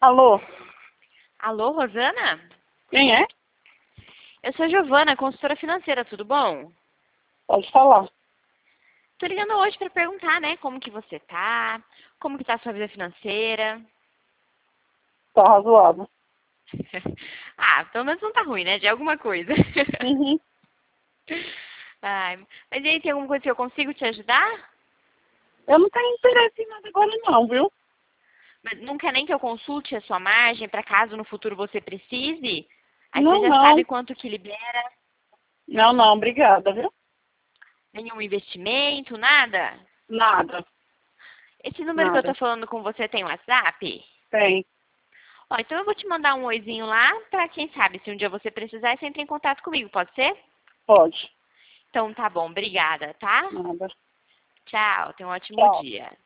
Alô? Alô, Rosana? Quem é? Eu sou a Giovana, consultora financeira, tudo bom? Pode falar. Tô ligando hoje para perguntar, né, como que você tá, como que tá a sua vida financeira. Tá razoável. Ah, pelo menos não tá ruim, né, de alguma coisa. Uhum. Ai, mas e aí, tem alguma coisa que eu consigo te ajudar? Eu não tenho interesse em nada agora não, viu? Mas não quer nem que eu consulte a sua margem para caso no futuro você precise? Aí você Não, já não. sabe quanto que libera, Não, não, obrigada, viu? nenhum investimento, nada? Nada, Esse número que eu tô nada. falando com você tem WhatsApp? Tem. Ó, então eu vou te mandar um oizinho lá, pra quem sabe, se um dia você precisar, você entra em contato comigo, pode ser? Pode. Então tá bom, obrigada, tá? Nada. Tchau, tenha um ótimo Tchau. dia.